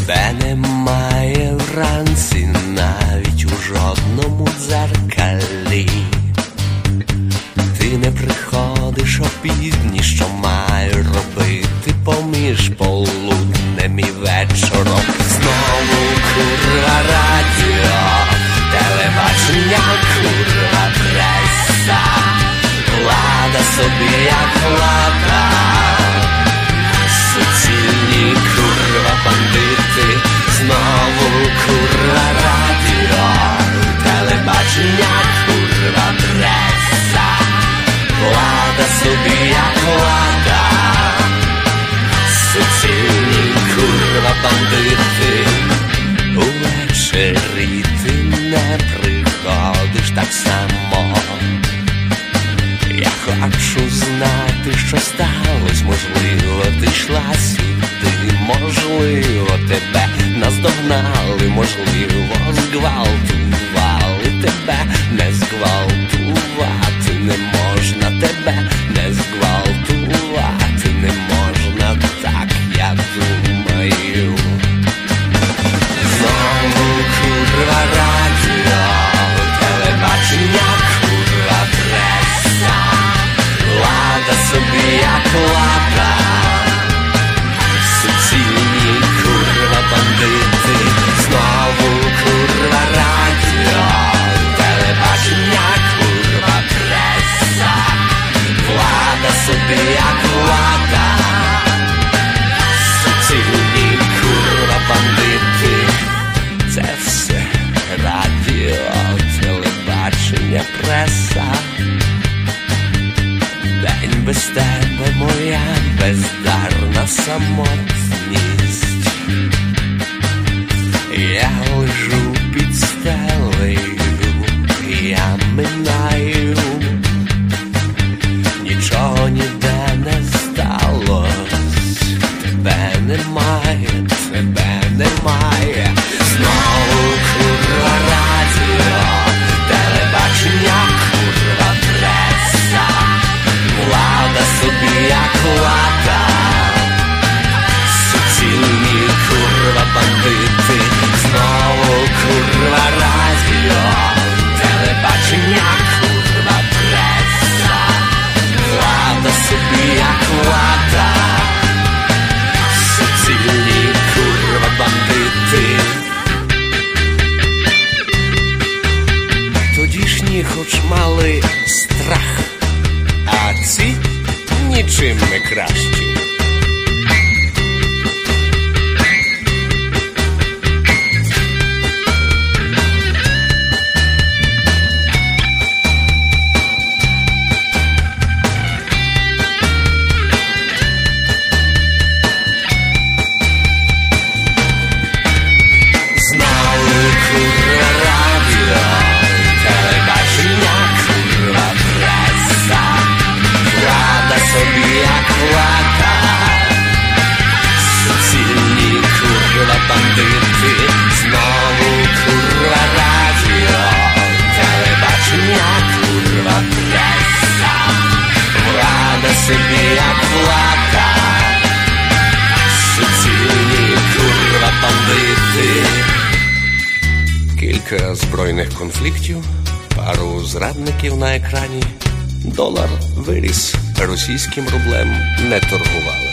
Тебе немає вранці навіть у жодному дзеркалі. Ти не приходиш опівдні, що маю робити поміж полуднем і вечором. Знову курва радіо, телебачення, курва преса, влада собі як влада, суцільні курва бандити. Знову курва радіо, телебачення, курва преса, влада собі як влада, суцільні курва бандити. Увечері ти не приходиш так само. Я хочу знати, що сталося. Можливо, ти йшла сюди, можливо, тебе наздогнали, можливо, зґвалтували. Тебе не зґвалтувати не можна, тебе не зґвалтувати не можна, так я думаю. Знову курва радіо, телебачення, курва преса, влада собі як влада, суцільні курва бандити. Знову курва радіо, телебачення, курва преса, влада собі як влада, суцільні курва бандити. Це все радіо, телебачення, преса. День без тебе моя бездарна самотність. Я лежу під стелею, я минаю. Нічого ніде не сталось. Тебе немає, тебе немає. Знову курва радіо, телебачення, курва преса, влада собі як влада, суцільні курва бандити. Знову курва радіо, телебачення, курва преса, влада собі як влада, суцільні курва бандити. Тодішні хоч мали страх, а ці нічим не кращі. Собі як влада, суцільні курва бандити. Кілька збройних конфліктів, пару зрадників на екрані. Долар виріс, російським рублем не торгували.